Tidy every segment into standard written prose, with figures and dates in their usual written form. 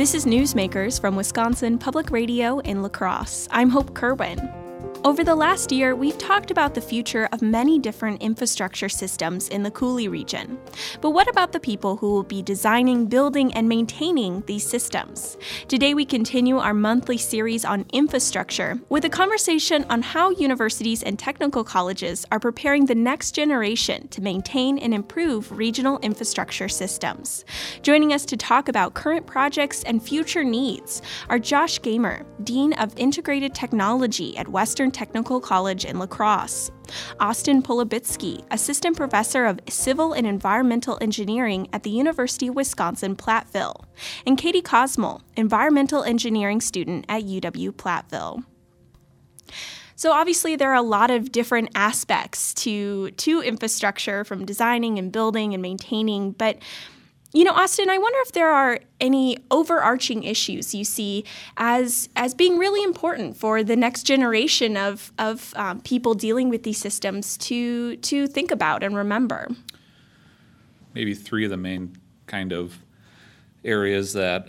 This is Newsmakers from Wisconsin Public Radio in La Crosse. I'm Hope Kerwin. Over the last year, we've talked about the future of many different infrastructure systems in the Coulee region. But what about the people who will be designing, building, and maintaining these systems? Today, we continue our monthly series on infrastructure with a conversation on how universities and technical colleges are preparing the next generation to maintain and improve regional infrastructure systems. Joining us to talk about current projects and future needs are Josh Gamer, Dean of Integrated Technology at Western Technical College in La Crosse, Austin Polubitsky, Assistant Professor of Civil and Environmental Engineering at the University of Wisconsin-Platteville, and Katie Cosmel, Environmental Engineering student at UW-Platteville. So obviously there are a lot of different aspects to infrastructure, from designing and building and maintaining, but Austin, I wonder if there are any overarching issues you see as being really important for the next generation of people dealing with these systems to think about and remember. Maybe three of the main kind of areas that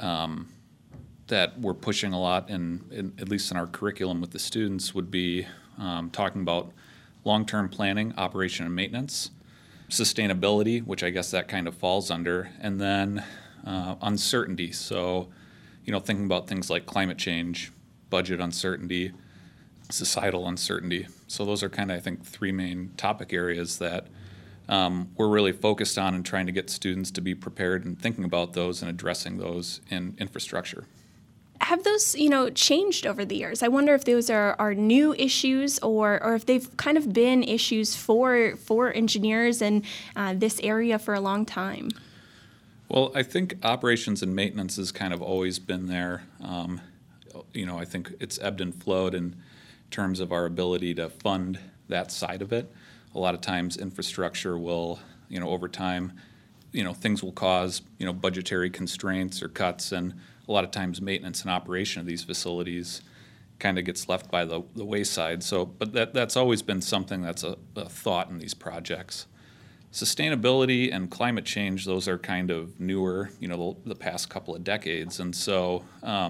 we're pushing a lot, in at least in our curriculum with the students, would be talking about long-term planning, operation, and maintenance. Sustainability, which I guess that kind of falls under, and then uncertainty. So, thinking about things like climate change, budget uncertainty, societal uncertainty. So those are kind of, I think, three main topic areas that we're really focused on and trying to get students to be prepared and thinking about those and addressing those in infrastructure. Have those, changed over the years? I wonder if those are new issues or if they've kind of been issues for engineers in this area for a long time. Well, I think operations and maintenance has kind of always been there. I think it's ebbed and flowed in terms of our ability to fund that side of it. A lot of times infrastructure will, over time, things will cause, budgetary constraints or cuts, and a lot of times maintenance and operation of these facilities kind of gets left by the wayside. So, but that's always been something that's a thought in these projects. Sustainability and climate change, those are kind of newer, the past couple of decades. And so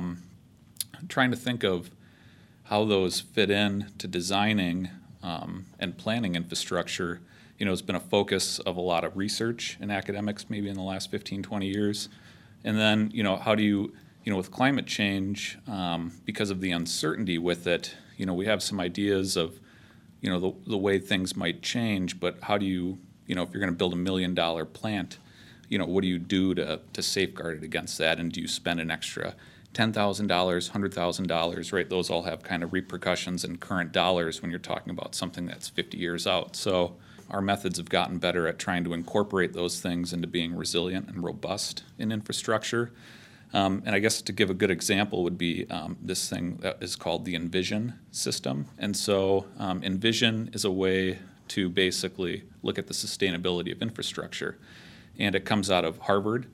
trying to think of how those fit in to designing and planning infrastructure, has been a focus of a lot of research in academics maybe in the last 15, 20 years. And then, how do you, with climate change, because of the uncertainty with it, we have some ideas of, the way things might change, but how do you, if you're going to build $1 million plant, what do you do to safeguard it against that? And do you spend an extra $10,000, $100,000, right? Those all have kind of repercussions in current dollars when you're talking about something that's 50 years out. So our methods have gotten better at trying to incorporate those things into being resilient and robust in infrastructure. And I guess to give a good example would be this thing that is called the Envision system. And so Envision is a way to basically look at the sustainability of infrastructure. And it comes out of Harvard,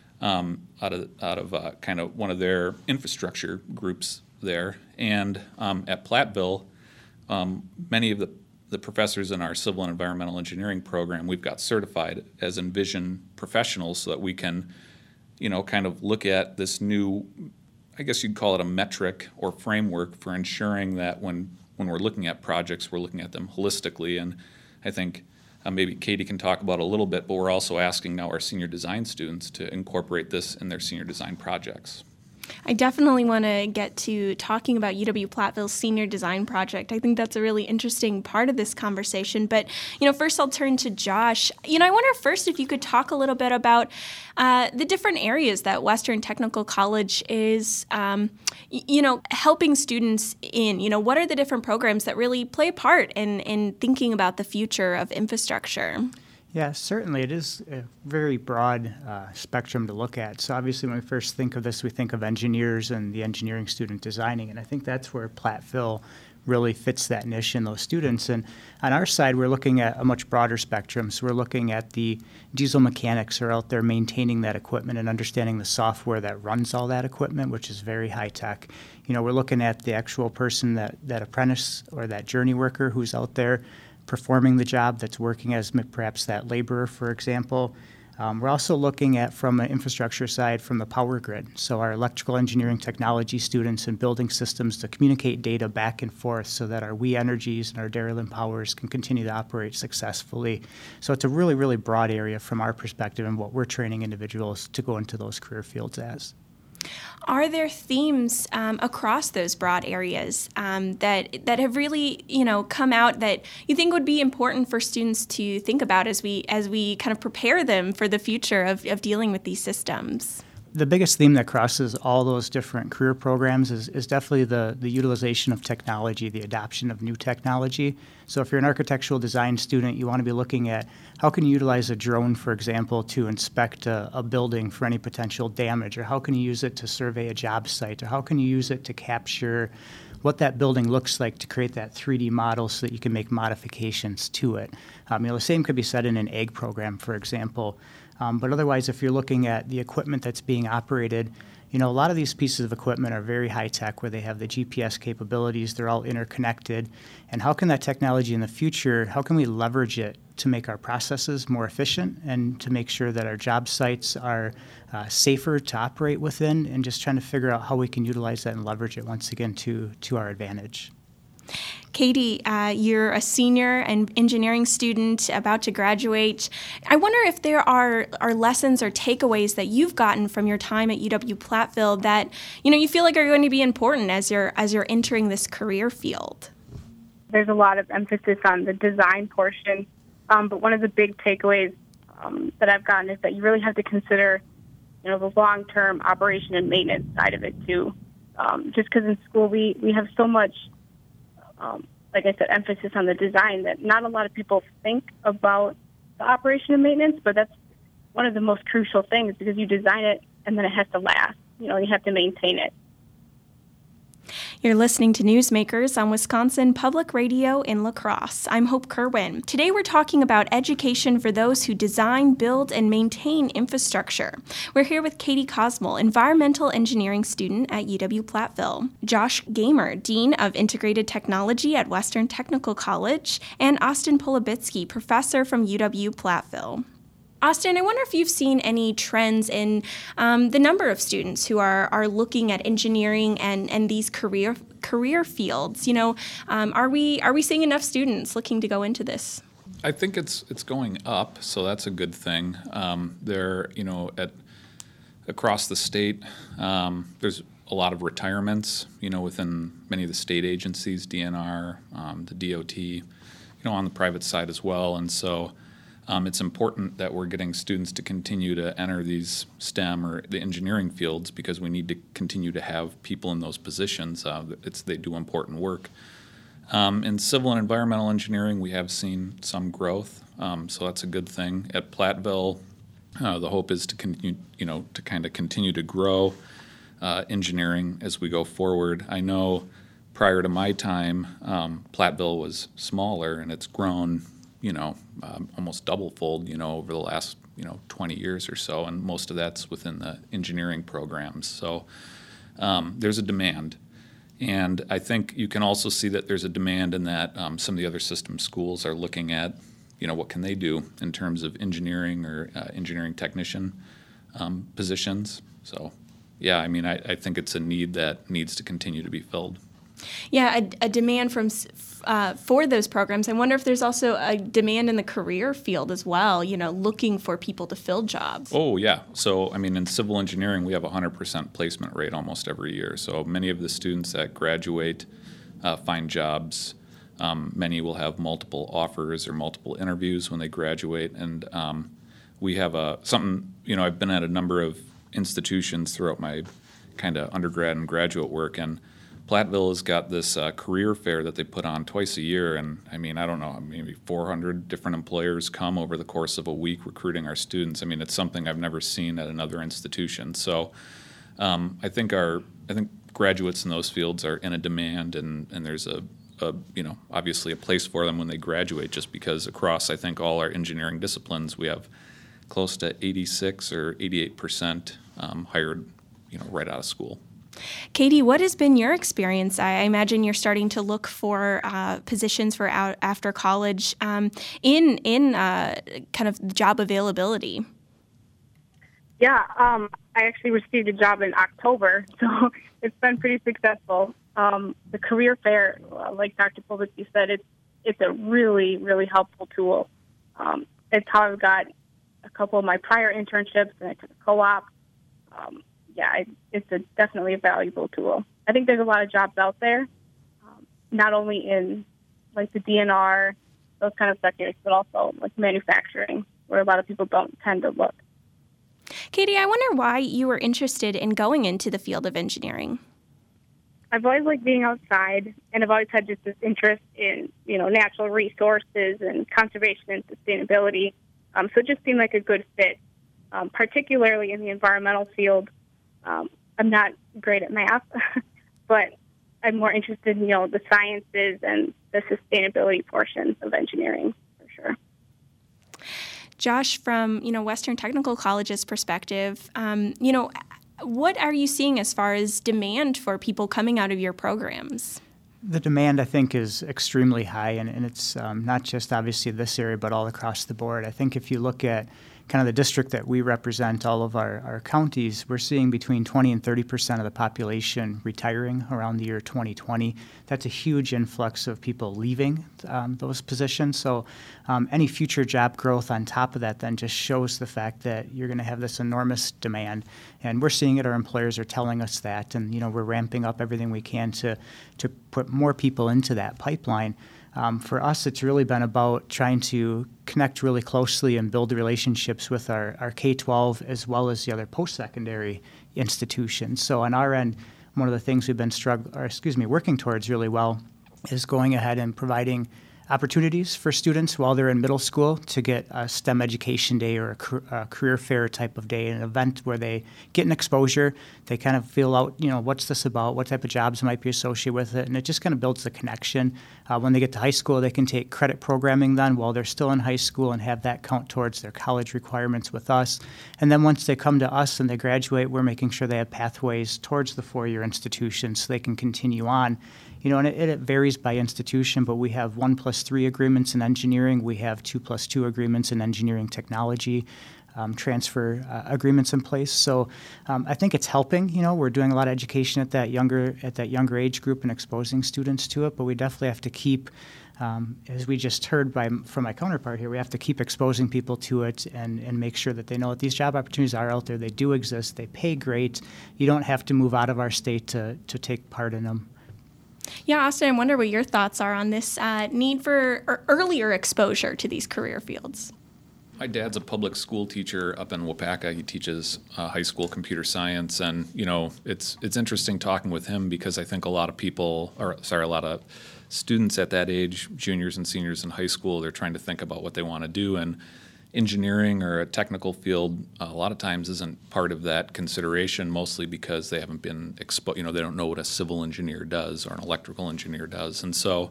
out of kind of one of their infrastructure groups there. And at Platteville, many of the professors in our civil and environmental engineering program, we've got certified as Envision professionals so that we can, kind of look at this new, I guess you'd call it a metric or framework for ensuring that when we're looking at projects, we're looking at them holistically. And I think maybe Katie can talk about it a little bit, but we're also asking now our senior design students to incorporate this in their senior design projects. I definitely want to get to talking about UW-Platteville's senior design project. I think that's a really interesting part of this conversation. But, first I'll turn to Josh. I wonder first if you could talk a little bit about the different areas that Western Technical College is, helping students in. What are the different programs that really play a part in thinking about the future of infrastructure? Yeah, certainly. It is a very broad spectrum to look at. So obviously when we first think of this, we think of engineers and the engineering student designing. And I think that's where Platteville really fits that niche in those students. And on our side, we're looking at a much broader spectrum. So we're looking at the diesel mechanics who are out there maintaining that equipment and understanding the software that runs all that equipment, which is very high tech. We're looking at the actual person, that apprentice or that journey worker who's out there performing the job, that's working as perhaps that laborer, for example. We're also looking at, from an infrastructure side, from the power grid. So our electrical engineering technology students and building systems to communicate data back and forth so that our We Energies and our Dairyland Powers can continue to operate successfully. So it's a really, really broad area from our perspective and what we're training individuals to go into those career fields as. Are there themes across those broad areas that have really, come out that you think would be important for students to think about as we kind of prepare them for the future of dealing with these systems? The biggest theme that crosses all those different career programs is definitely the utilization of technology, the adoption of new technology. So if you're an architectural design student, you want to be looking at how can you utilize a drone, for example, to inspect a building for any potential damage, or how can you use it to survey a job site, or how can you use it to capture what that building looks like to create that 3D model so that you can make modifications to it. The same could be said in an ag program, for example. But otherwise, if you're looking at the equipment that's being operated, a lot of these pieces of equipment are very high tech where they have the GPS capabilities, they're all interconnected. And how can that technology in the future, how can we leverage it to make our processes more efficient and to make sure that our job sites are safer to operate within, and just trying to figure out how we can utilize that and leverage it once again to our advantage. Katie, you're a senior and engineering student about to graduate. I wonder if there are lessons or takeaways that you've gotten from your time at UW-Platteville that you feel like are going to be important as you're entering this career field. There's a lot of emphasis on the design portion, but one of the big takeaways that I've gotten is that you really have to consider, the long-term operation and maintenance side of it too. Just because in school we have so much. Like I said, emphasis on the design that not a lot of people think about the operation and maintenance, but that's one of the most crucial things because you design it and then it has to last. You have to maintain it. You're listening to Newsmakers on Wisconsin Public Radio in La Crosse. I'm Hope Kerwin. Today we're talking about education for those who design, build, and maintain infrastructure. We're here with Katie Cosmel, environmental engineering student at UW-Platteville, Josh Gamer, Dean of Integrated Technology at Western Technical College, and Austin Polubitsky, professor from UW-Platteville. Austin, I wonder if you've seen any trends in the number of students who are looking at engineering and these career fields. Are we seeing enough students looking to go into this? I think it's going up, so that's a good thing. Across the state, there's a lot of retirements. Within many of the state agencies, DNR, the DOT, on the private side as well, and so. It's important that we're getting students to continue to enter these STEM or the engineering fields because we need to continue to have people in those positions. They do important work. In civil and environmental engineering, we have seen some growth, so that's a good thing. At Platteville, the hope is to continue to grow engineering as we go forward. I know prior to my time, Platteville was smaller, and it's grown. Almost double-fold, over the last, 20 years or so, and most of that's within the engineering programs. So there's a demand. And I think you can also see that there's a demand in that some of the other system schools are looking at, what can they do in terms of engineering or engineering technician positions. So, yeah, I think it's a need that needs to continue to be filled. Yeah, a demand for those programs. I wonder if there's also a demand in the career field as well, looking for people to fill jobs. Oh, yeah. So, in civil engineering, we have a 100% placement rate almost every year. So many of the students that graduate find jobs. Many will have multiple offers or multiple interviews when they graduate. And we have I've been at a number of institutions throughout my kind of undergrad and graduate work, and Platteville has got this career fair that they put on twice a year, and I don't know, maybe 400 different employers come over the course of a week recruiting our students. It's something I've never seen at another institution. So I think graduates in those fields are in a demand, and there's obviously a place for them when they graduate, just because across, I think, all our engineering disciplines, we have close to 86 or 88% hired, right out of school. Katie, what has been your experience? I imagine you're starting to look for positions for after college in kind of job availability. Yeah, I actually received a job in October, so it's been pretty successful. The career fair, like Dr. Polvici said, it's a really, really helpful tool. It's how I've got a couple of my prior internships, and I took a co-op. It's definitely a valuable tool. I think there's a lot of jobs out there, not only in like the DNR, those kind of sectors, but also like manufacturing, where a lot of people don't tend to look. Katie, I wonder why you were interested in going into the field of engineering. I've always liked being outside, and I've always had just this interest in, natural resources and conservation and sustainability. So it just seemed like a good fit, particularly in the environmental field. I'm not great at math, but I'm more interested in, the sciences and the sustainability portions of engineering, for sure. Josh, from, Western Technical College's perspective, what are you seeing as far as demand for people coming out of your programs? The demand, I think, is extremely high, and it's not just obviously this area, but all across the board. I think if you look at kind of the district that we represent, all of our counties, we're seeing between 20 and 30% of the population retiring around the year 2020. That's a huge influx of people leaving those positions. So any future job growth on top of that then just shows the fact that you're going to have this enormous demand. And we're seeing it. Our employers are telling us that. And, we're ramping up everything we can to put more people into that pipeline. For us, it's really been about trying to connect really closely and build the relationships with our K-12 as well as the other post-secondary institutions. So on our end, one of the things we've been working towards really well is going ahead and providing opportunities for students while they're in middle school to get a STEM education day or a career fair type of day, an event where they get an exposure, they kind of feel out, what's this about, what type of jobs might be associated with it, and it just kind of builds the connection. When they get to high school, they can take credit programming then while they're still in high school and have that count towards their college requirements with us. And then once they come to us and they graduate, we're making sure they have pathways towards the four-year institution so they can continue on. And it varies by institution, but we have 1+3 agreements in engineering. We have 2+2 agreements in engineering technology, transfer agreements in place. So I think it's helping. We're doing a lot of education at that younger age group and exposing students to it, but we definitely have to keep, as we just heard from my counterpart here, we have to keep exposing people to it and make sure that they know that these job opportunities are out there. They do exist. They pay great. You don't have to move out of our state to take part in them. Yeah, Austin, I wonder what your thoughts are on this need for earlier exposure to these career fields. My dad's a public school teacher up in Waupaca. He teaches high school computer science, and it's interesting talking with him because I think a lot of students at that age, juniors and seniors in high school, they're trying to think about what they want to do, and engineering or a technical field a lot of times isn't part of that consideration, mostly because they haven't been exposed. They don't know what a civil engineer does or an electrical engineer does. And so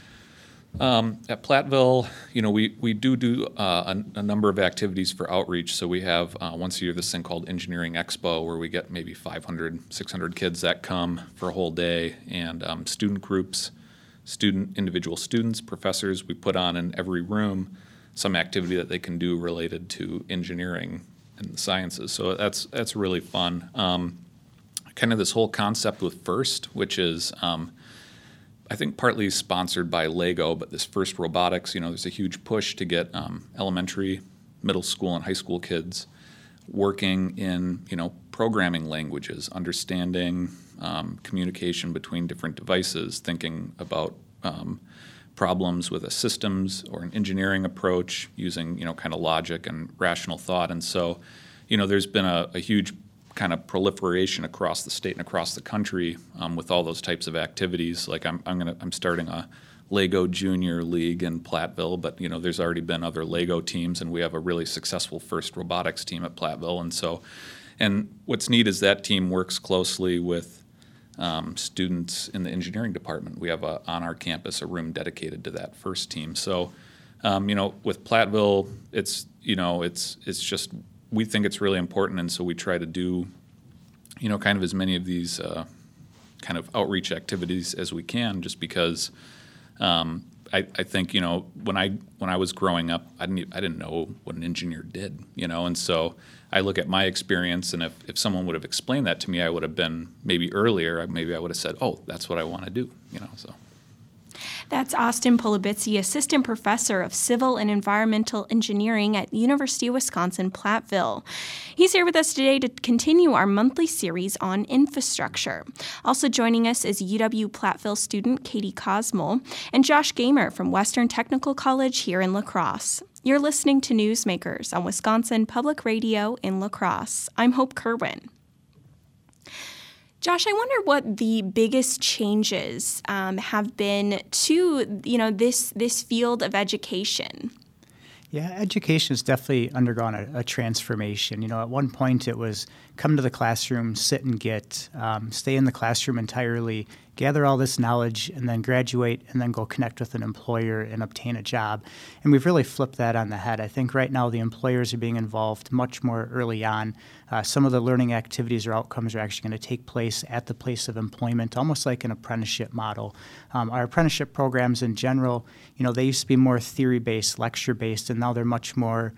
at Platteville, we do a number of activities for outreach. So we have once a year this thing called Engineering Expo, where we get maybe 500, 600 kids that come for a whole day, and student groups, individual students, professors. We put on in every room some activity that they can do related to engineering and the sciences. So that's really fun. Kind of this whole concept with FIRST, which is I think partly sponsored by LEGO, but this FIRST Robotics, there's a huge push to get elementary, middle school, and high school kids working in, programming languages, understanding communication between different devices, thinking about problems with a systems or an engineering approach using, kind of logic and rational thought. And so, there's been a huge kind of proliferation across the state and across the country with all those types of activities. Like I'm starting a Lego Junior League in Platteville, but there's already been other Lego teams, and we have a really successful FIRST Robotics team at Platteville. And what's neat is that team works closely with students in the engineering department. We have on our campus a room dedicated to that FIRST team. So, with Platteville, it's just, we think it's really important, and so we try to do, kind of as many of these kind of outreach activities as we can, just because I I think, when I was growing up, I didn't know what an engineer did, and so I look at my experience, and if someone would have explained that to me, I would have been maybe earlier, maybe I would have said, oh, that's what I want to do, so. That's Austin Polubitzy, Assistant Professor of Civil and Environmental Engineering at the University of Wisconsin-Platteville. He's here with us today to continue our monthly series on infrastructure. Also joining us is UW-Platteville student Katie Cosmol and Josh Gamer from Western Technical College here in La Crosse. You're listening to Newsmakers on Wisconsin Public Radio in La Crosse. I'm Hope Kerwin. Josh, I wonder what the biggest changes have been to this field of education. Yeah, education has definitely undergone a transformation. At one point it was come to the classroom, sit and get, stay in the classroom entirely, gather all this knowledge, and then graduate, and then go connect with an employer and obtain a job. And we've really flipped that on the head. I think right now the employers are being involved much more early on. Some of the learning activities or outcomes are actually going to take place at the place of employment, almost like an apprenticeship model. Our apprenticeship programs in general, they used to be more theory-based, lecture-based, and now they're much more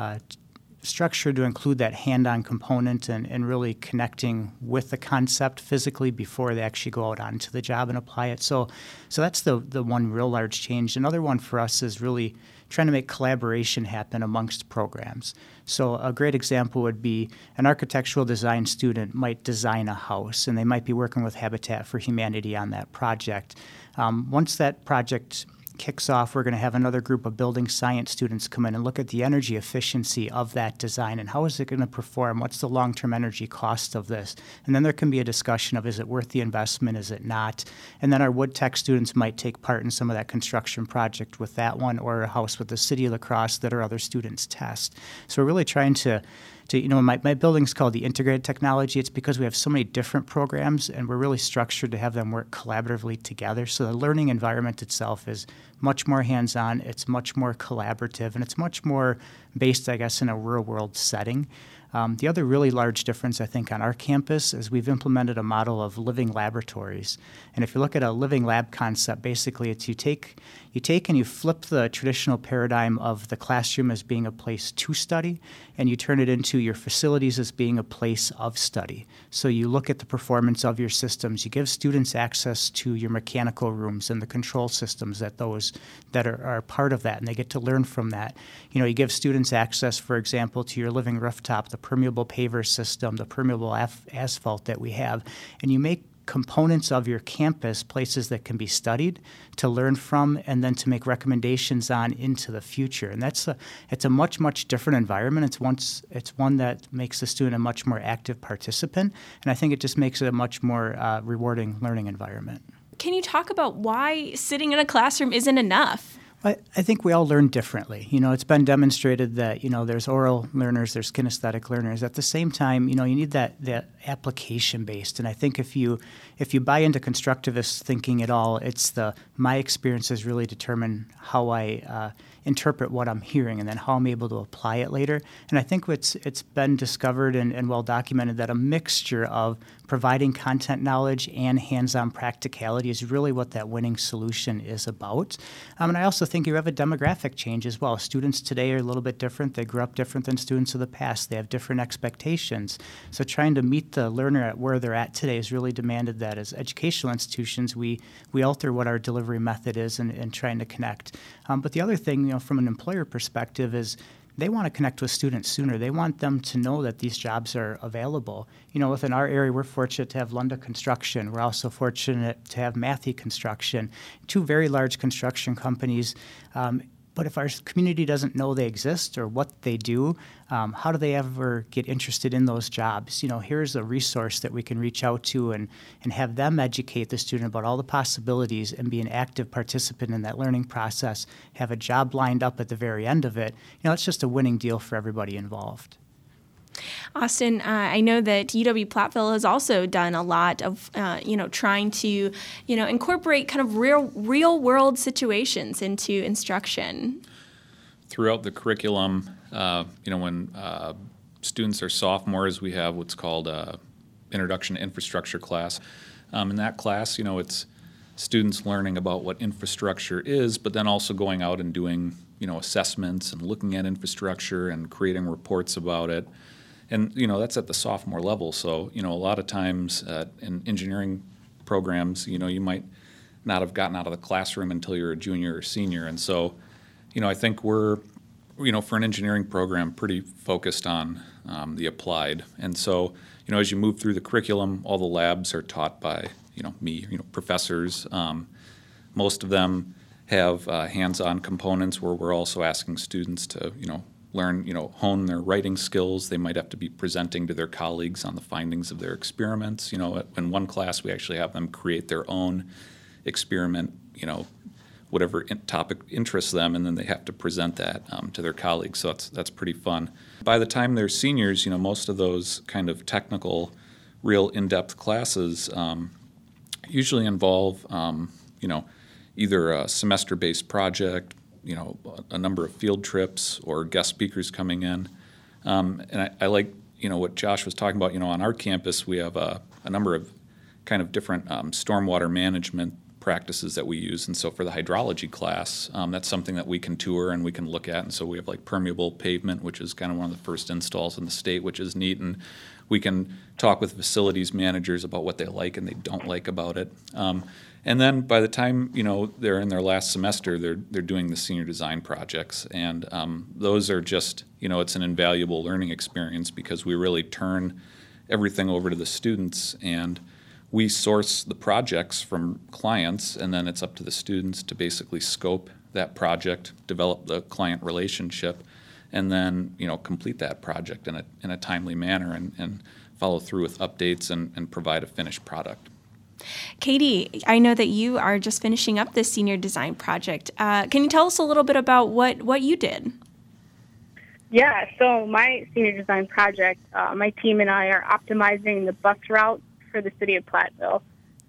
structured to include that hand-on component and really connecting with the concept physically before they actually go out onto the job and apply it. So that's the one real large change. Another one for us is really trying to make collaboration happen amongst programs. So a great example would be an architectural design student might design a house, and they might be working with Habitat for Humanity on that project. Once that project kicks off, we're going to have another group of building science students come in and look at the energy efficiency of that design and how is it going to perform, what's the long-term energy cost of this, and then there can be a discussion of is it worth the investment, is it not, and then our wood tech students might take part in some of that construction project with that one or a house with the City of La Crosse that our other students test. So we're really trying to my building's called the Integrated Technology. It's because we have so many different programs and we're really structured to have them work collaboratively together. So the learning environment itself is much more hands-on, it's much more collaborative, and it's much more based, I guess, in a real-world setting. The other really large difference, I think, on our campus is we've implemented a model of living laboratories. And if you look at a living lab concept, basically it's you take and you flip the traditional paradigm of the classroom as being a place to study, and you turn it into your facilities as being a place of study. So you look at the performance of your systems. You give students access to your mechanical rooms and the control systems that are part of that, and they get to learn from that. You give students access, for example, to your living rooftop, the permeable paver system, the permeable asphalt that we have, and you make components of your campus places that can be studied, to learn from, and then to make recommendations on into the future. And it's a much, much different environment. It's one that makes the student a much more active participant, and I think it just makes it a much more rewarding learning environment. Can you talk about why sitting in a classroom isn't enough? I think we all learn differently. It's been demonstrated that, there's oral learners, there's kinesthetic learners. At the same time, you need that application-based. And I think if you buy into constructivist thinking at all, it's my experiences really determine how I interpret what I'm hearing and then how I'm able to apply it later. And I think it's been discovered and well documented that a mixture of providing content knowledge and hands-on practicality is really what that winning solution is about. And I also think you have a demographic change as well. Students today are a little bit different. They grew up different than students of the past. They have different expectations. So trying to meet the learner at where they're at today has really demanded that as educational institutions, we alter what our delivery method is and trying to connect. But the other thing, from an employer perspective is they want to connect with students sooner. They want them to know that these jobs are available. Within our area, we're fortunate to have Lunda Construction. We're also fortunate to have Matthey Construction, two very large construction companies. But if our community doesn't know they exist or what they do, how do they ever get interested in those jobs? Here's a resource that we can reach out to and have them educate the student about all the possibilities and be an active participant in that learning process, have a job lined up at the very end of it. It's just a winning deal for everybody involved. Austin, I know that UW-Platteville has also done a lot of, trying to, incorporate kind of real world situations into instruction. Throughout the curriculum, when students are sophomores, we have what's called Introduction to Infrastructure class. In that class, it's students learning about what infrastructure is, but then also going out and doing, assessments and looking at infrastructure and creating reports about it. And, that's at the sophomore level. So, a lot of times in engineering programs, you might not have gotten out of the classroom until you're a junior or senior. And so, I think we're, for an engineering program, pretty focused on the applied. And so, as you move through the curriculum, all the labs are taught by, me, professors. Most of them have hands-on components where we're also asking students to, learn, hone their writing skills. They might have to be presenting to their colleagues on the findings of their experiments. In one class, we actually have them create their own experiment, whatever topic interests them, and then they have to present that to their colleagues. So that's pretty fun. By the time they're seniors, most of those kind of technical, real in-depth classes usually involve, either a semester-based project, a number of field trips or guest speakers coming in. And I like, what Josh was talking about, on our campus we have a number of kind of different stormwater management practices that we use. And so for the hydrology class, that's something that we can tour and we can look at. And so we have like permeable pavement, which is kind of one of the first installs in the state, which is neat. And we can talk with facilities managers about what they like and they don't like about it. And then by the time, they're in their last semester, they're doing the senior design projects. And those are just, it's an invaluable learning experience because we really turn everything over to the students and we source the projects from clients, and then it's up to the students to basically scope that project, develop the client relationship, and then complete that project in a timely manner and follow through with updates and provide a finished product. Katie, I know that you are just finishing up this senior design project. Can you tell us a little bit about what you did? Yeah, so my senior design project, my team and I are optimizing the bus route for the city of Platteville.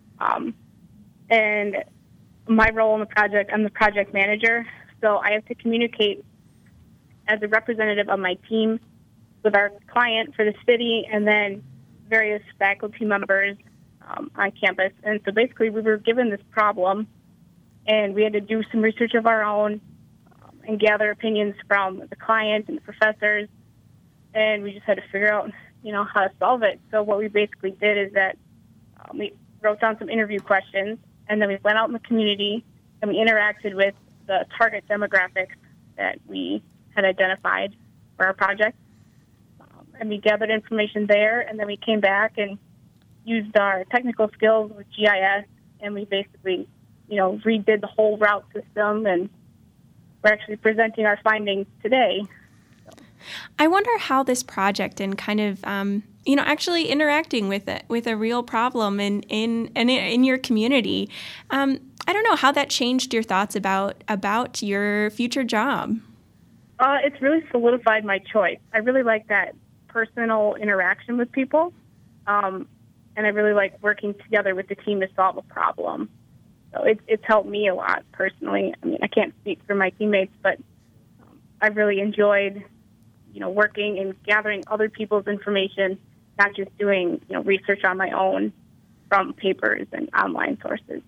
And my role in the project, I'm the project manager, so I have to communicate as a representative of my team with our client for the city and then various faculty members on campus. And so basically we were given this problem and we had to do some research of our own and gather opinions from the client and the professors, and we just had to figure out how to solve it. So what we basically did is that we wrote down some interview questions, and then we went out in the community and we interacted with the target demographics that we had identified for our project. And we gathered information there, and then we came back and used our technical skills with GIS, and we basically, redid the whole route system, and we're actually presenting our findings today. I wonder how this project and kind of, actually interacting with a real problem in your community, I don't know how that changed your thoughts about your future job. It's really solidified my choice. I really like that personal interaction with people, and I really like working together with the team to solve a problem. So it's helped me a lot personally. I mean, I can't speak for my teammates, but I've really enjoyed working and gathering other people's information, not just doing, research on my own from papers and online sources.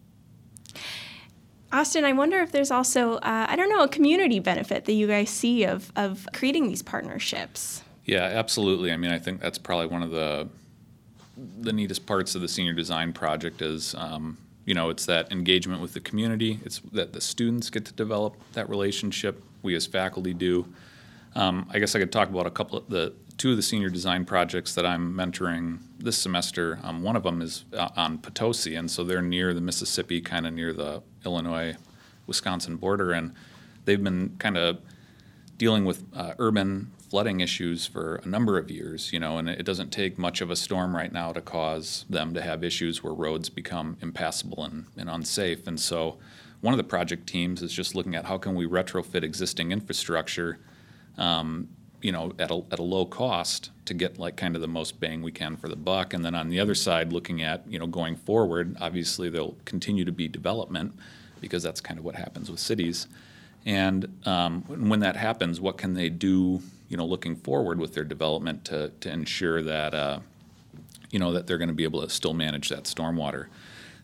Austin, I wonder if there's also, a community benefit that you guys see of creating these partnerships. Yeah, absolutely. I mean, I think that's probably one of the neatest parts of the senior design project is, it's that engagement with the community. It's that the students get to develop that relationship. We as faculty do. I guess I could talk about two of the senior design projects that I'm mentoring this semester. One of them is on Potosi, and so they're near the Mississippi, kind of near the Illinois-Wisconsin border, and they've been kind of dealing with urban flooding issues for a number of years, and it doesn't take much of a storm right now to cause them to have issues where roads become impassable and unsafe. And so one of the project teams is just looking at how can we retrofit existing infrastructure at a low cost to get like kind of the most bang we can for the buck. And then on the other side, looking at, going forward, obviously there'll continue to be development because that's kind of what happens with cities. And when that happens, what can they do, looking forward with their development to ensure that, that they're going to be able to still manage that stormwater.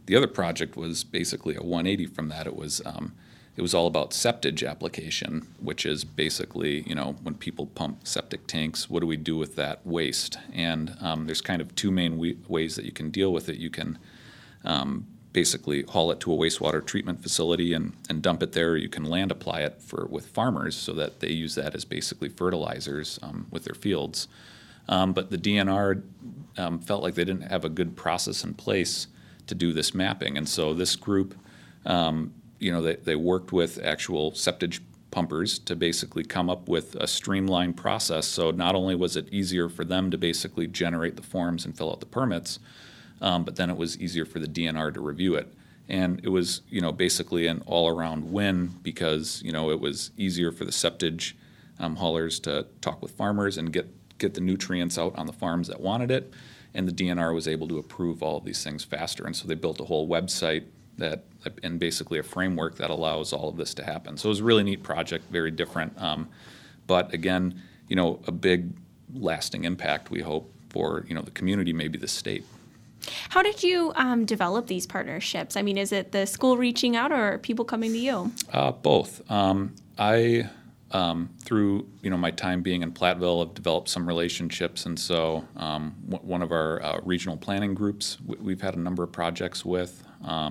The other project was basically a 180 from that. It was all about septage application, which is basically, when people pump septic tanks, what do we do with that waste? And there's kind of two main ways that you can deal with it. You can basically haul it to a wastewater treatment facility and dump it there. You can land apply it with farmers so that they use that as basically fertilizers with their fields. But the DNR felt like they didn't have a good process in place to do this mapping. And so this group, they worked with actual septage pumpers to basically come up with a streamlined process. So not only was it easier for them to basically generate the forms and fill out the permits, but then it was easier for the DNR to review it. And it was, basically an all-around win because, it was easier for the septage haulers to talk with farmers and get the nutrients out on the farms that wanted it. And the DNR was able to approve all of these things faster. And so they built a whole website and basically a framework that allows all of this to happen. So it was a really neat project, very different. But again, a big lasting impact, we hope, for, the community, maybe the state. How did you develop these partnerships? I mean, is it the school reaching out or people coming to you? Both. I, through my time being in Platteville, have developed some relationships, and so one of our regional planning groups we've had a number of projects with.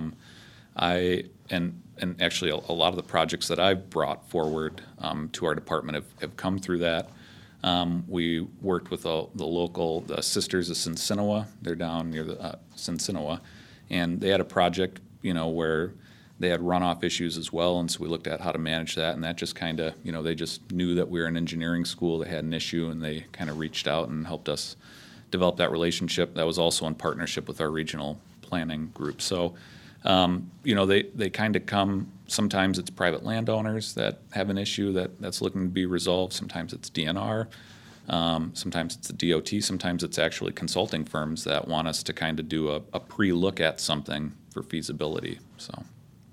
And actually a lot of the projects that I've brought forward to our department have come through that. We worked with the local Sisters of Sinsinawa. They're down near the Sinsinawa, and they had a project, where they had runoff issues as well, and so we looked at how to manage that, and that just kind of, they just knew that we were an engineering school that had an issue, and they kind of reached out and helped us develop that relationship. That was also in partnership with our regional planning group. So, they kind of come. Sometimes it's private landowners that have an issue that's looking to be resolved. Sometimes it's DNR. Sometimes it's the DOT. Sometimes it's actually consulting firms that want us to kind of do a pre-look at something for feasibility. So.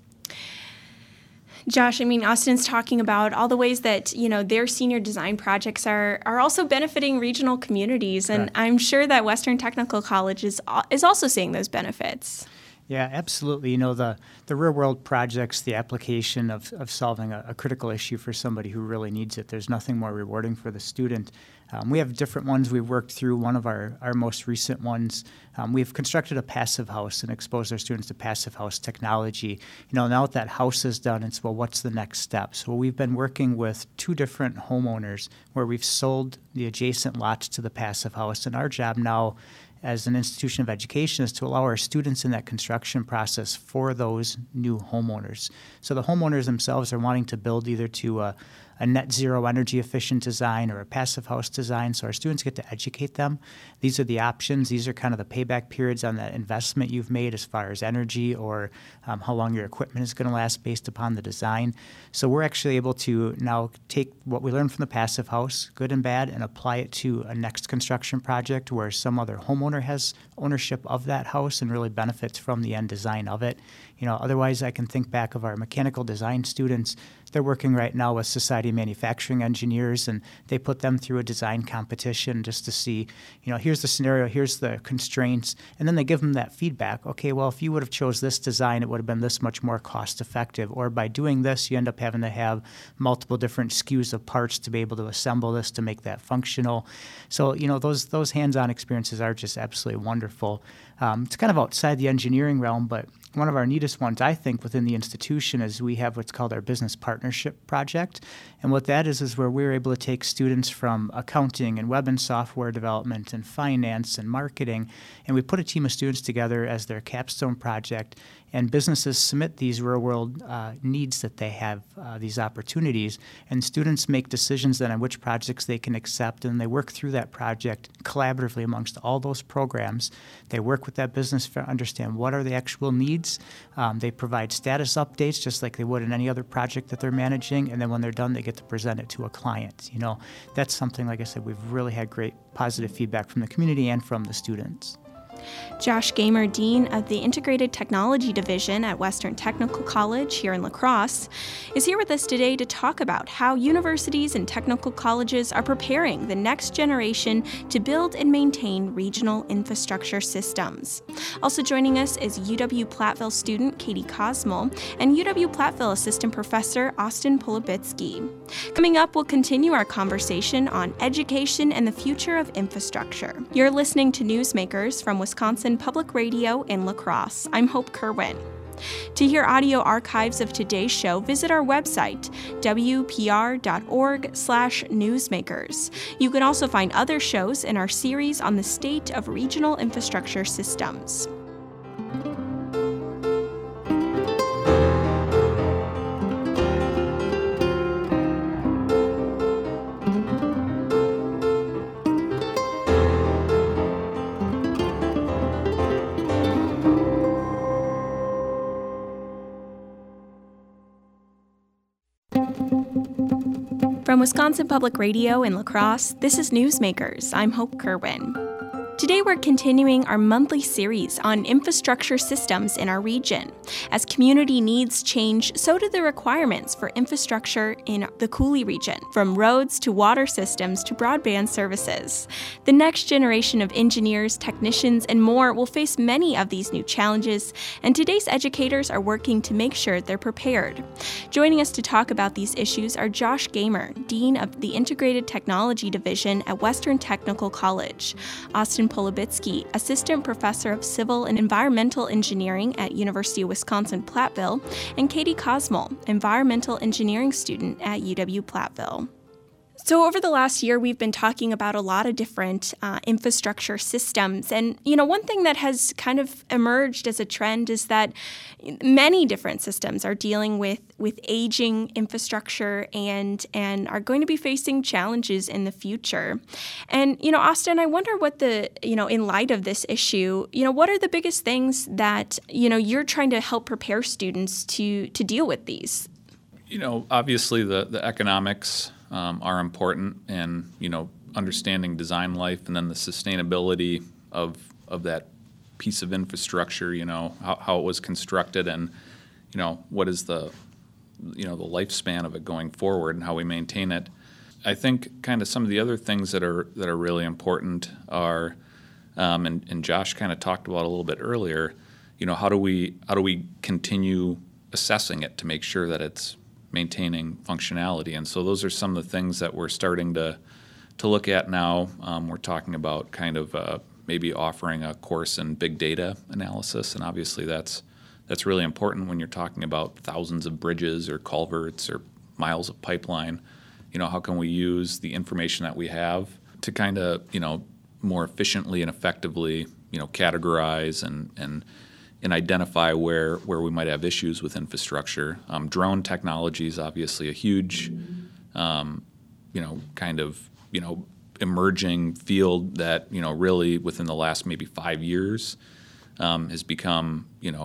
Josh, I mean, Austin's talking about all the ways that, their senior design projects are also benefiting regional communities, and I'm sure that Western Technical College is also seeing those benefits. Yeah, absolutely. The real-world projects, the application of solving a critical issue for somebody who really needs it, there's nothing more rewarding for the student. We have different ones we've worked through. One of our most recent ones, we've constructed a passive house and exposed our students to passive house technology. Now that that house is done, it's, well, what's the next step? So we've been working with 2 different homeowners where we've sold the adjacent lots to the passive house, and our job now as an institution of education is to allow our students in that construction process for those new homeowners. So the homeowners themselves are wanting to build either to a net zero energy efficient design or a passive house design, so our students get to educate them. These are the options. These are kind of the payback periods on that investment you've made as far as energy or how long your equipment is going to last based upon the design. So we're actually able to now take what we learned from the passive house, good and bad, and apply it to a next construction project where some other homeowner has ownership of that house and really benefits from the end design of it. Otherwise I can think back of our mechanical design students. They're working right now with Society of Manufacturing Engineers, and they put them through a design competition just to see, here's the scenario, here's the constraints, and then they give them that feedback. Okay, well, if you would have chose this design, it would have been this much more cost effective, or by doing this, you end up having to have multiple different SKUs of parts to be able to assemble this to make that functional. So, those hands-on experiences are just absolutely wonderful. It's kind of outside the engineering realm, but one of our neatest ones, I think, within the institution is we have what's called our Business Partnership Project. And what that is where we're able to take students from accounting and web and software development and finance and marketing, and we put a team of students together as their capstone project, and businesses submit these real-world needs that they have, these opportunities, and students make decisions then on which projects they can accept, and they work through that project collaboratively amongst all those programs. They work with that business to understand what are the actual needs. They provide status updates just like they would in any other project that they're managing, and then when they're done, they get to present it to a client. That's something, like I said, we've really had great positive feedback from the community and from the students. Josh Gamer, Dean of the Integrated Technology Division at Western Technical College here in La Crosse, is here with us today to talk about how universities and technical colleges are preparing the next generation to build and maintain regional infrastructure systems. Also joining us is UW-Platteville student Katie Cosmol and UW-Platteville Assistant Professor Austin Polubitsky. Coming up, we'll continue our conversation on education and the future of infrastructure. You're listening to Newsmakers from Wisconsin Public Radio in La Crosse. I'm Hope Kerwin. To hear audio archives of today's show, visit our website, wpr.org/newsmakers. You can also find other shows in our series on the state of regional infrastructure systems. From Wisconsin Public Radio in La Crosse, this is Newsmakers. I'm Hope Kerwin. Today we're continuing our monthly series on infrastructure systems in our region. As community needs change, so do the requirements for infrastructure in the Coulee region, from roads to water systems to broadband services. The next generation of engineers, technicians, and more will face many of these new challenges, and today's educators are working to make sure they're prepared. Joining us to talk about these issues are Josh Gamer, Dean of the Integrated Technology Division at Western Technical College, Austin Polubitsky, Assistant Professor of Civil and Environmental Engineering at University of Wisconsin-Platteville, and Katie Cosmol, Environmental Engineering student at UW-Platteville. So over the last year, we've been talking about a lot of different infrastructure systems. And, one thing that has kind of emerged as a trend is that many different systems are dealing with aging infrastructure and are going to be facing challenges in the future. And, Austin, I wonder what in light of this issue, what are the biggest things that, you're trying to help prepare students to deal with these? Obviously the economics are important, and understanding design life, and then the sustainability of that piece of infrastructure. How it was constructed, and what is the the lifespan of it going forward, and how we maintain it. I think kind of some of the other things that are really important are, and Josh kind of talked about a little bit earlier. How do we continue assessing it to make sure that it's maintaining functionality? And so those are some of the things that we're starting to look at now. We're talking about kind of maybe offering a course in big data analysis, and obviously that's really important when you're talking about thousands of bridges or culverts or miles of pipeline. How can we use the information that we have to kind of more efficiently and effectively categorize and identify where we might have issues with infrastructure. Drone technology is obviously a huge, emerging field that really within the last maybe 5 years has become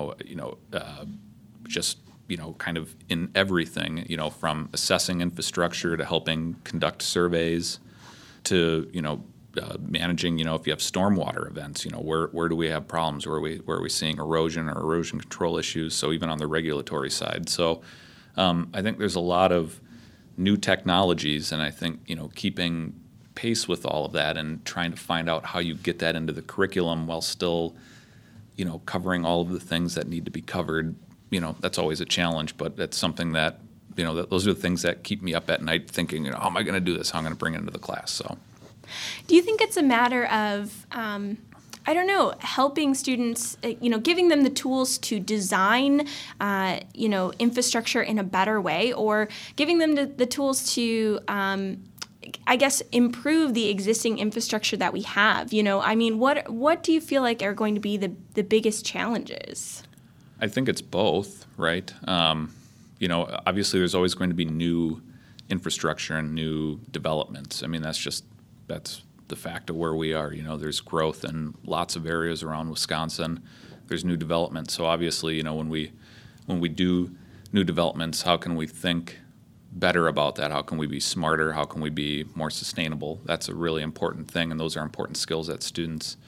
just kind of in everything. From assessing infrastructure to helping conduct surveys to managing, if you have stormwater events, where do we have problems? Where are we seeing erosion or erosion control issues? So even on the regulatory side. So I think there's a lot of new technologies, and I think, keeping pace with all of that and trying to find out how you get that into the curriculum while still, covering all of the things that need to be covered, that's always a challenge, but that's something that, those are the things that keep me up at night thinking, how am I going to do this? How am I going to bring it into the class? So. Do you think it's a matter of, helping students, giving them the tools to design, infrastructure in a better way, or giving them the tools to, improve the existing infrastructure that we have? What do you feel like are going to be the biggest challenges? I think it's both, right? Obviously there's always going to be new infrastructure and new developments. That's the fact of where we are. There's growth in lots of areas around Wisconsin. There's new development. So obviously, when we do new developments, how can we think better about that? How can we be smarter? How can we be more sustainable? That's a really important thing, and those are important skills that students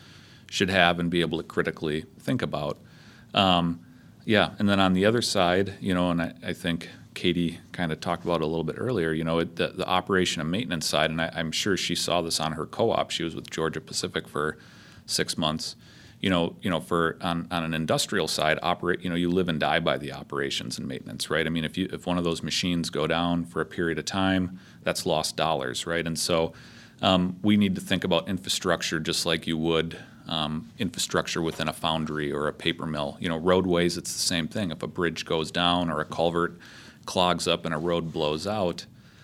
should have and be able to critically think about. Yeah, and then on the other side, and I think Katie kind of talked about it a little bit earlier, the operation and maintenance side, and I'm sure she saw this on her co-op. She was with Georgia Pacific for 6 months. For on an industrial side, you live and die by the operations and maintenance, right? I mean, if one of those machines go down for a period of time, that's lost dollars, right? And so we need to think about infrastructure just like you would infrastructure within a foundry or a paper mill. Roadways, it's the same thing. If a bridge goes down or a culvert clogs up and a road blows out,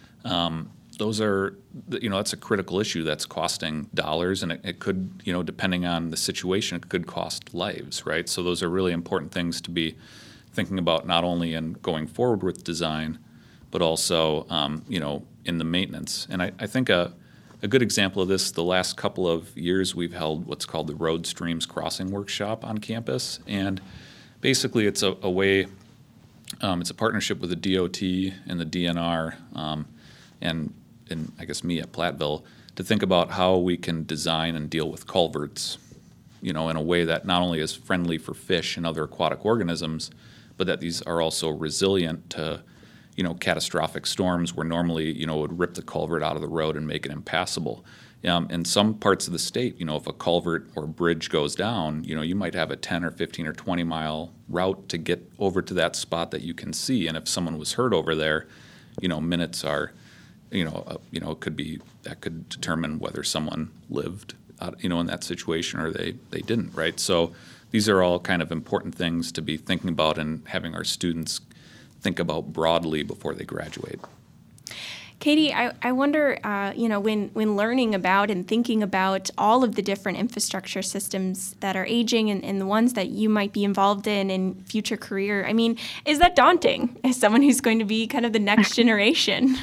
that's a critical issue that's costing dollars, and it could, depending on the situation, it could cost lives, right? So those are really important things to be thinking about, not only in going forward with design, but also, in the maintenance. And I think a good example of this, the last couple of years, we've held what's called the Road Streams Crossing Workshop on campus, and basically it's a way, it's a partnership with the DOT and the DNR, and I guess me at Platteville, to think about how we can design and deal with culverts, in a way that not only is friendly for fish and other aquatic organisms, but that these are also resilient to, catastrophic storms where normally, would rip the culvert out of the road and make it impassable. In some parts of the state, if a culvert or bridge goes down, you might have a 10 or 15 or 20 mile route to get over to that spot that you can see. And if someone was hurt over there, minutes are, it could be, that could determine whether someone lived, in that situation or they didn't, right? So these are all kind of important things to be thinking about and having our students think about broadly before they graduate. Katie, I wonder, when learning about and thinking about all of the different infrastructure systems that are aging and the ones that you might be involved in future career, I mean, is that daunting as someone who's going to be kind of the next generation?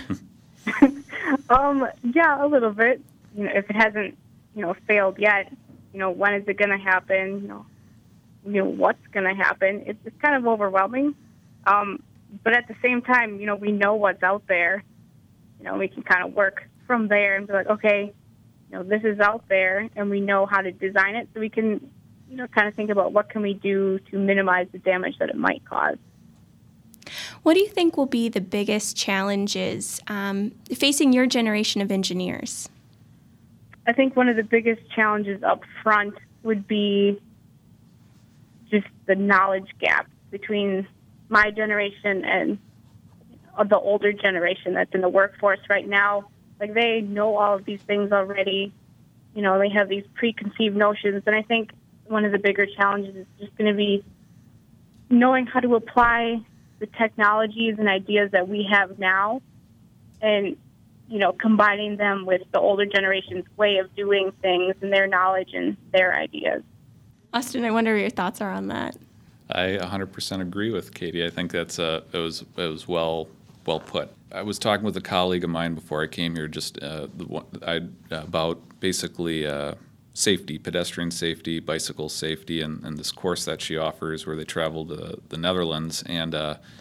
Yeah, a little bit. If it hasn't, failed yet, when is it going to happen? What's going to happen? It's kind of overwhelming. But at the same time, we know what's out there. We can kind of work from there and be like, okay, this is out there, and we know how to design it, so we can, kind of think about what can we do to minimize the damage that it might cause. What do you think will be the biggest challenges facing your generation of engineers? I think one of the biggest challenges up front would be just the knowledge gap between my generation and the older generation that's in the workforce right now. Like, they know all of these things already. They have these preconceived notions. And I think one of the bigger challenges is just going to be knowing how to apply the technologies and ideas that we have now and, combining them with the older generation's way of doing things and their knowledge and their ideas. Austin, I wonder what your thoughts are on that. I 100% agree with Katie. I think that's it was well put. I was talking with a colleague of mine before I came here about basically safety, pedestrian safety, bicycle safety, and this course that she offers where they travel to the Netherlands, and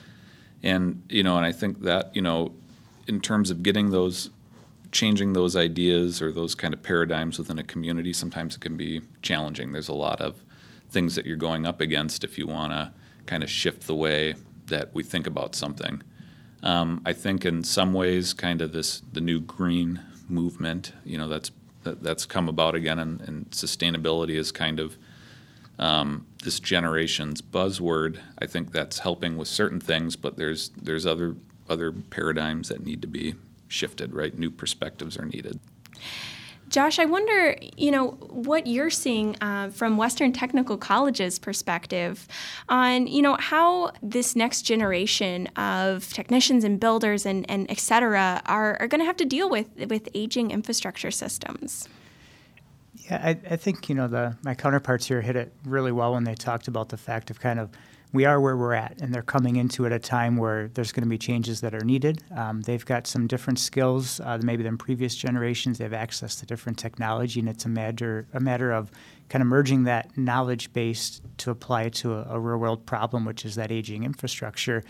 I think that in terms of changing those ideas or those kind of paradigms within a community, sometimes it can be challenging. There's a lot of things that you're going up against if you want to kind of shift the way that we think about something. I think in some ways, kind of the new green movement, that's come about again, and sustainability is kind of this generation's buzzword. I think that's helping with certain things, but there's other paradigms that need to be shifted, right? New perspectives are needed. Josh, I wonder, what you're seeing from Western Technical College's perspective on, how this next generation of technicians and builders and et cetera are going to have to deal with aging infrastructure systems. Yeah, I think, my counterparts here hit it really well when they talked about the fact of kind of we are where we're at, and they're coming into it at a time where there's going to be changes that are needed. They've got some different skills maybe than previous generations. They have access to different technology, and it's a matter of kind of merging that knowledge base to apply it to a real world problem, which is that aging infrastructure.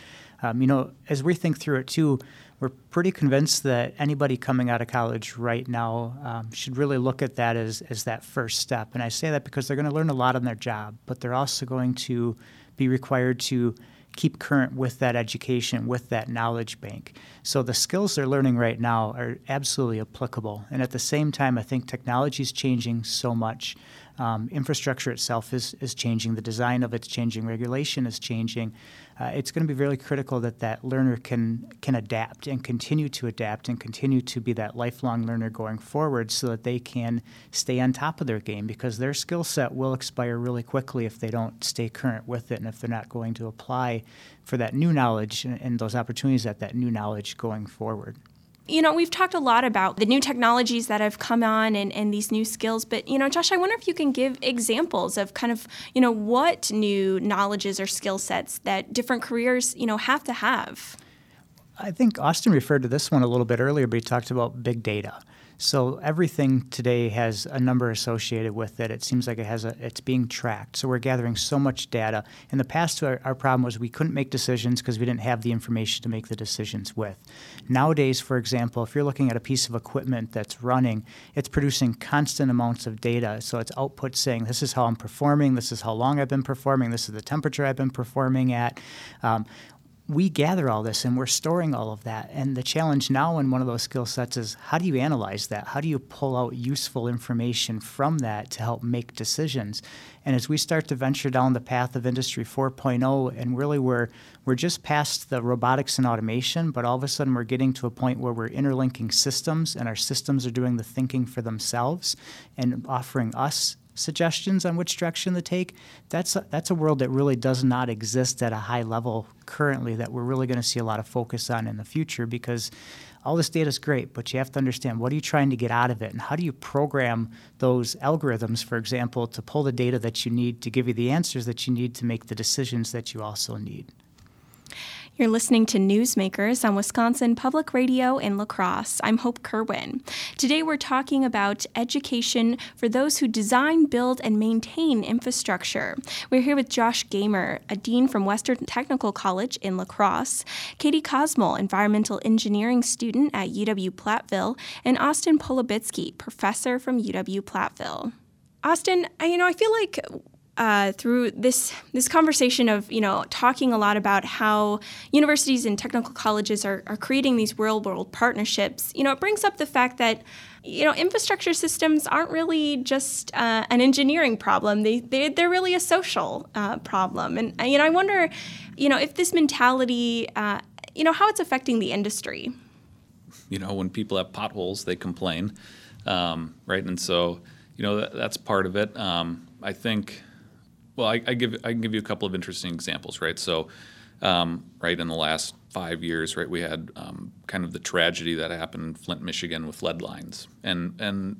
As we think through it too, we're pretty convinced that anybody coming out of college right now should really look at that as that first step. And I say that because they're going to learn a lot on their job, but they're also going to be required to keep current with that education, with that knowledge bank. So the skills they're learning right now are absolutely applicable. And at the same time, I think technology is changing so much. Infrastructure itself is changing. The design of it's changing. Regulation is changing. It's going to be really critical that learner can adapt and continue to adapt and continue to be that lifelong learner going forward so that they can stay on top of their game, because their skill set will expire really quickly if they don't stay current with it and if they're not going to apply for that new knowledge and those opportunities at that new knowledge going forward. We've talked a lot about the new technologies that have come on and these new skills, but, Josh, I wonder if you can give examples of kind of, what new knowledges or skill sets that different careers, have to have. I think Austin referred to this one a little bit earlier, but he talked about big data. So everything today has a number associated with it. It seems like it's being tracked. So we're gathering so much data. In the past, our problem was we couldn't make decisions because we didn't have the information to make the decisions with. Nowadays, for example, if you're looking at a piece of equipment that's running, it's producing constant amounts of data. So it's output saying, this is how I'm performing, this is how long I've been performing, this is the temperature I've been performing at. We gather all this and we're storing all of that. And the challenge now in one of those skill sets is, how do you analyze that? How do you pull out useful information from that to help make decisions? And as we start to venture down the path of Industry 4.0, and really we're just past the robotics and automation, but all of a sudden we're getting to a point where we're interlinking systems and our systems are doing the thinking for themselves and offering us suggestions on which direction to take. That's a world that really does not exist at a high level currently, that we're really going to see a lot of focus on in the future, because all this data is great, but you have to understand, what are you trying to get out of it, and how do you program those algorithms, for example, to pull the data that you need to give you the answers that you need to make the decisions that you also need. You're listening to Newsmakers on Wisconsin Public Radio in La Crosse. I'm Hope Kerwin. Today we're talking about education for those who design, build, and maintain infrastructure. We're here with Josh Gamer, a dean from Western Technical College in La Crosse, Katie Kosmol, environmental engineering student at UW-Platteville, and Austin Polubitsky, professor from UW-Platteville. Austin, I feel like through this conversation of, talking a lot about how universities and technical colleges are creating these real-world partnerships, it brings up the fact that, infrastructure systems aren't really just an engineering problem. They're really a social problem. And, I wonder, if this mentality, how it's affecting the industry. When people have potholes, they complain, right? And so, that's part of it. I think... Well, I can give you a couple of interesting examples, right? So, right in the last 5 years, right, we had kind of the tragedy that happened in Flint, Michigan, with lead lines, and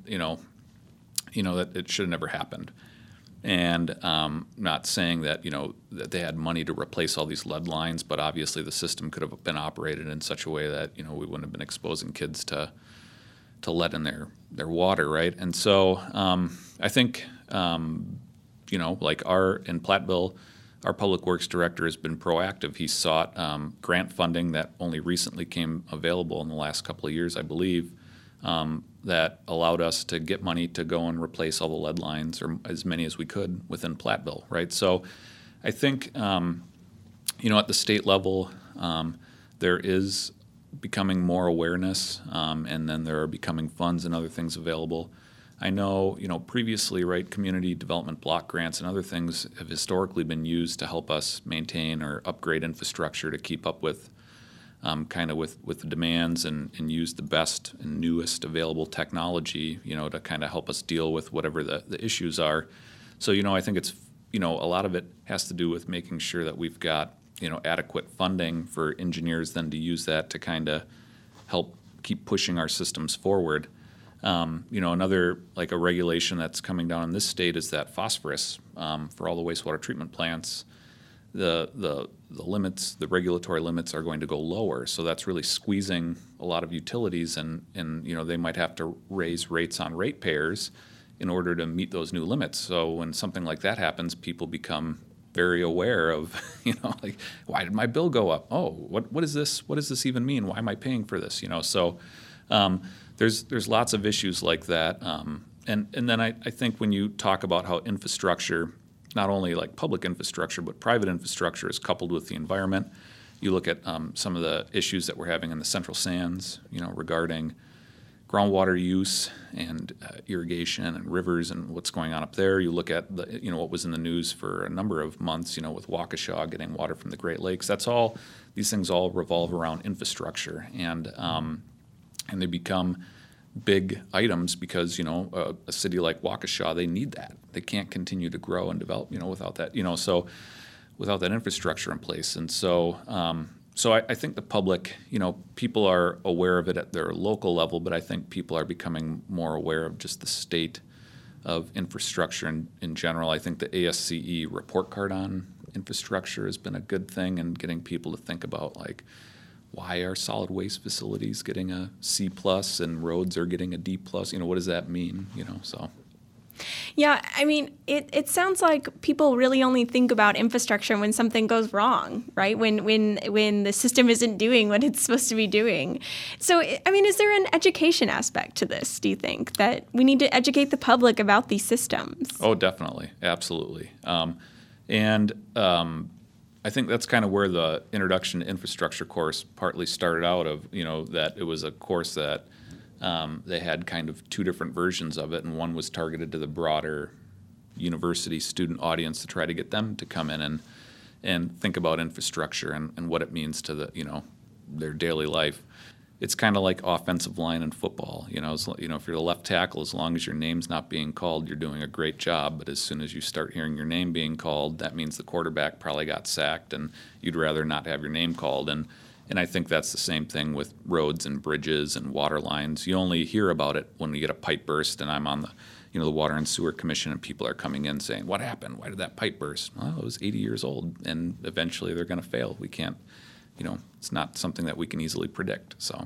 that it should have never happened. And not saying that that they had money to replace all these lead lines, but obviously the system could have been operated in such a way that we wouldn't have been exposing kids to lead in their water, right? And so I think. Like in Platteville, our public works director has been proactive. He sought grant funding that only recently came available in the last couple of years, I believe, that allowed us to get money to go and replace all the lead lines, or as many as we could within Platteville, right? So I think, at the state level, there is becoming more awareness, and then there are becoming funds and other things available. I know, previously, right, community development block grants and other things have historically been used to help us maintain or upgrade infrastructure to keep up with with the demands and use the best and newest available technology, to kind of help us deal with whatever the issues are. So, I think it's, a lot of it has to do with making sure that we've got, adequate funding for engineers then to use that to kind of help keep pushing our systems forward. Another, like a regulation that's coming down in this state is that phosphorus for all the wastewater treatment plants, the limits, the regulatory limits are going to go lower. So that's really squeezing a lot of utilities, and they might have to raise rates on ratepayers in order to meet those new limits. So when something like that happens, people become very aware of, like, why did my bill go up? Oh, what is this? What does this even mean? Why am I paying for this? So there's lots of issues like that. And then I think when you talk about how infrastructure, not only like public infrastructure, but private infrastructure is coupled with the environment, you look at some of the issues that we're having in the Central Sands, regarding groundwater use and irrigation and rivers and what's going on up there. You look at what was in the news for a number of months, with Waukesha getting water from the Great Lakes. These things all revolve around infrastructure, and they become big items because a city like Waukesha, they need that. They can't continue to grow and develop without that so without that infrastructure in place. And so I think the public, people are aware of it at their local level, but I think people are becoming more aware of just the state of infrastructure in general. I think the ASCE report card on infrastructure has been a good thing, and getting people to think about, like, why are solid waste facilities getting a C+ and roads are getting a D+? What does that mean? So. Yeah, I mean, it sounds like people really only think about infrastructure when something goes wrong, right? When the system isn't doing what it's supposed to be doing. So, I mean, is there an education aspect to this, do you think, that we need to educate the public about these systems? Oh, definitely. Absolutely. I think that's kind of where the Introduction to Infrastructure course partly started out of, that it was a course that they had kind of two different versions of it, and one was targeted to the broader university student audience to try to get them to come in and think about infrastructure and what it means to their daily life. It's kind of like offensive line in football. If you're the left tackle, as long as your name's not being called, you're doing a great job. But as soon as you start hearing your name being called, that means the quarterback probably got sacked, and you'd rather not have your name called. And I think that's the same thing with roads and bridges and water lines. You only hear about it when we get a pipe burst, and I'm on the Water and Sewer Commission, and people are coming in saying, "What happened? Why did that pipe burst?" Well, it was 80 years old, and eventually they're going to fail. We can't, it's not something that we can easily predict. So.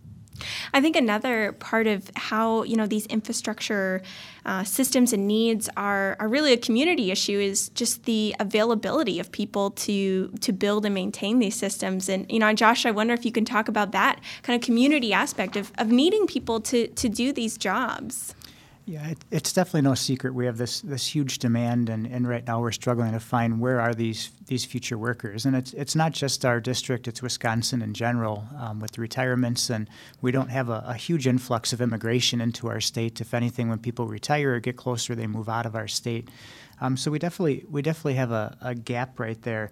I think another part of how these infrastructure systems and needs are really a community issue is just the availability of people to build and maintain these systems. And Josh, I wonder if you can talk about that kind of community aspect of needing people to do these jobs. Yeah, it's definitely no secret. We have this huge demand, and right now we're struggling to find where are these future workers. And it's not just our district; it's Wisconsin in general with the retirements, and we don't have a huge influx of immigration into our state. If anything, when people retire or get closer, they move out of our state. So we definitely have a gap right there.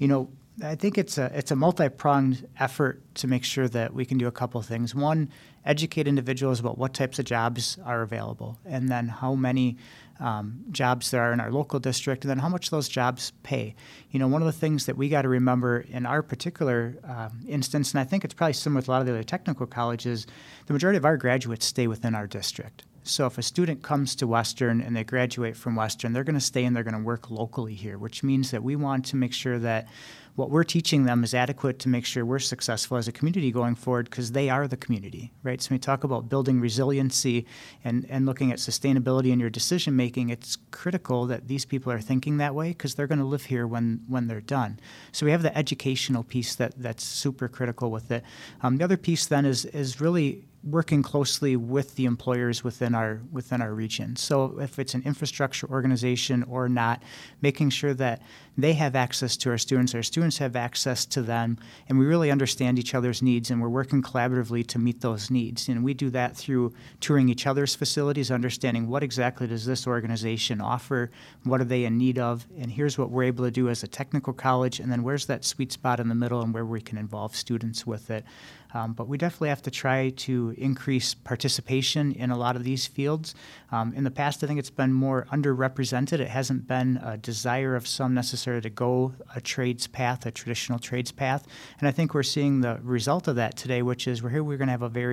I think it's a multi-pronged effort to make sure that we can do a couple of things. One, educate individuals about what types of jobs are available, and then how many jobs there are in our local district, and then how much those jobs pay. One of the things that we got to remember in our particular instance, and I think it's probably similar with a lot of the other technical colleges, the majority of our graduates stay within our district. So if a student comes to Western and they graduate from Western, they're going to stay and they're going to work locally here, which means that we want to make sure that what we're teaching them is adequate to make sure we're successful as a community going forward, because they are the community, right? So when we talk about building resiliency and looking at sustainability in your decision making, it's critical that these people are thinking that way, because they're going to live here when they're done. So we have the educational piece that's super critical with it. The other piece then is really working closely with the employers within our region. So if it's an infrastructure organization or not, making sure that they have access to our students have access to them, and we really understand each other's needs, and we're working collaboratively to meet those needs. And we do that through touring each other's facilities, understanding what exactly does this organization offer, what are they in need of, and here's what we're able to do as a technical college, and then where's that sweet spot in the middle and where we can involve students with it. But we definitely have to try to increase participation in a lot of these fields. In the past, I think it's been more underrepresented. It hasn't been a desire of some necessarily to go a trades path, a traditional trades path. And I think we're seeing the result of that today, which is we're going to have a very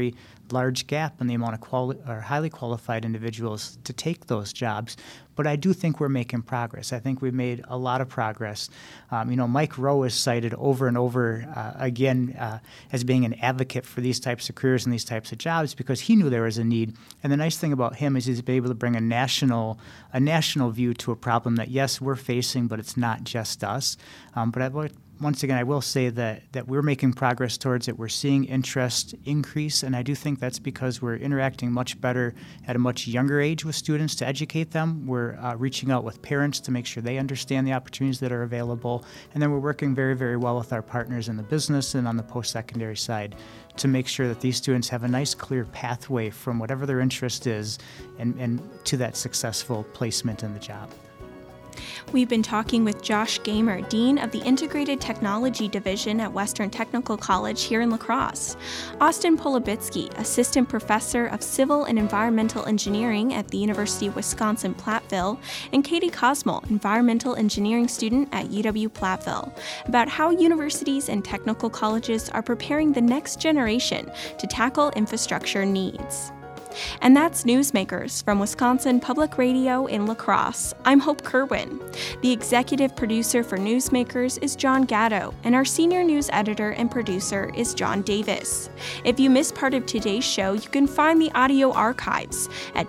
large gap in the amount of highly qualified individuals to take those jobs. But I do think we're making progress. I think we've made a lot of progress. Mike Rowe is cited over and over again as being an advocate for these types of careers and these types of jobs because he knew there was a need. And the nice thing about him is he's been able to bring a national view to a problem that, yes, we're facing, but it's not just us. Once again, I will say that we're making progress towards it. We're seeing interest increase, and I do think that's because we're interacting much better at a much younger age with students to educate them. We're reaching out with parents to make sure they understand the opportunities that are available, and then we're working very, very well with our partners in the business and on the post-secondary side to make sure that these students have a nice, clear pathway from whatever their interest is and to that successful placement in the job. We've been talking with Josh Gamer, Dean of the Integrated Technology Division at Western Technical College here in La Crosse, Austin Polubitsky, Assistant Professor of Civil and Environmental Engineering at the University of Wisconsin-Platteville, and Katie Cosmol, Environmental Engineering student at UW-Platteville, about how universities and technical colleges are preparing the next generation to tackle infrastructure needs. And that's Newsmakers from Wisconsin Public Radio in La Crosse. I'm Hope Kerwin. The executive producer for Newsmakers is John Gatto, and our senior news editor and producer is John Davis. If you missed part of today's show, you can find the audio archives at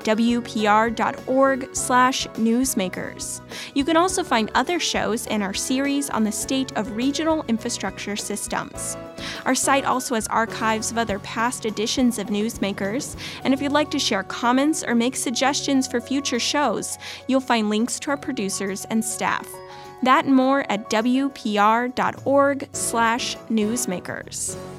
wpr.org/newsmakers. You can also find other shows in our series on the state of regional infrastructure systems. Our site also has archives of other past editions of Newsmakers, and if you'd like to share comments or make suggestions for future shows, you'll find links to our producers and staff. That and more at wpr.org/newsmakers.